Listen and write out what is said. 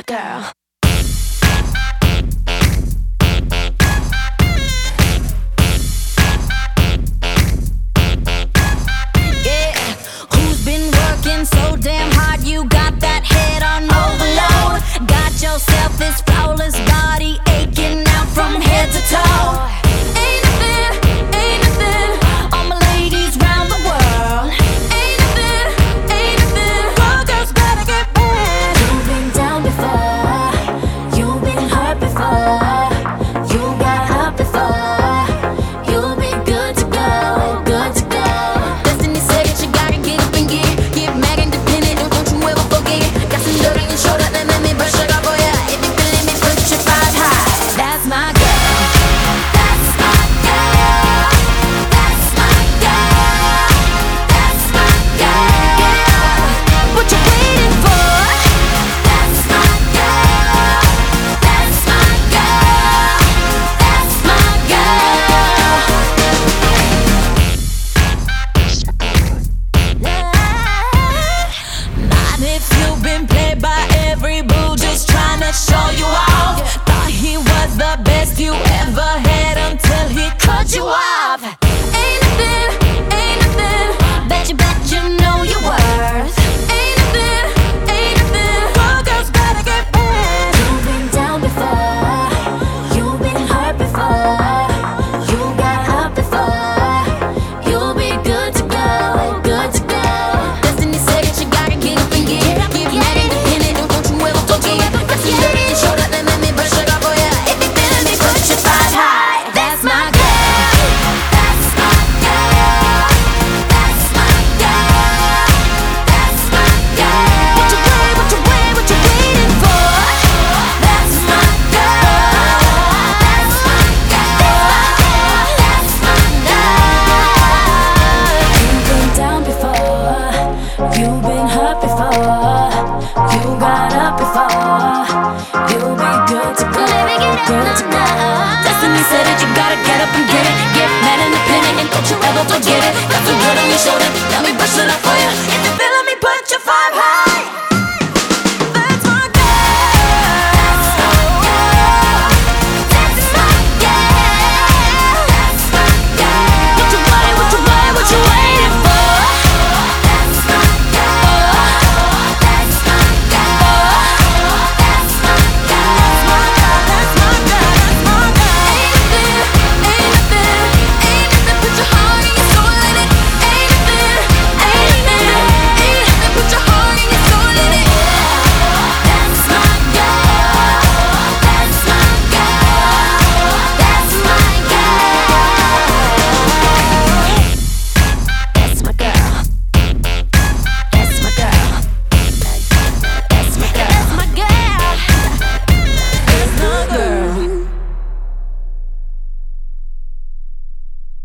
girl. So damn hard, you got that head on overload. Got yourself this flawless body aching out from head to toe. Ain't nothing, all my ladies round the world. Ain't nothing, all girls better get bad. You've been down before, you've been hurt before, you got up before. You'll be good to go, good to go. Destiny said that you gotta get up and get mad independent, don't you ever forget. Got some dirt on your shoulder, then let me brush it off for ya. If you feeling me, put your thighs high. That's my girl, that's my girl, that's my girl, that's my girl. What you waiting for? That's my girl, that's my girl, that's my girl. Not if you've been played by every boo, just trying to show you off. Thought he was the best you ever had until he cut you off. Ain't nothing, bet you know your worth. Ain't nothing, all girls better get bad. You've been down before, you've been hurt before, you got up before. You'll be good to go, good to go. Destiny said that you gotta get up and get mad independent, don't you ever forget. Got some dirt in your shoulder, then let me brush it off for ya. If you feeling me, put your thighs high. That's my girl, that's my girl, that's my girl, that's my girl. What you waiting for? That's my girl, that's my girl, that's my girl. You've been down before, you've been hurt before, you got up before. You'll be good to go, good to go. Destiny said that you gotta get up and get it, get mad independent, and don't you ever forget it. Got some dirt on your shoulder, let me brush it off for you. If you feel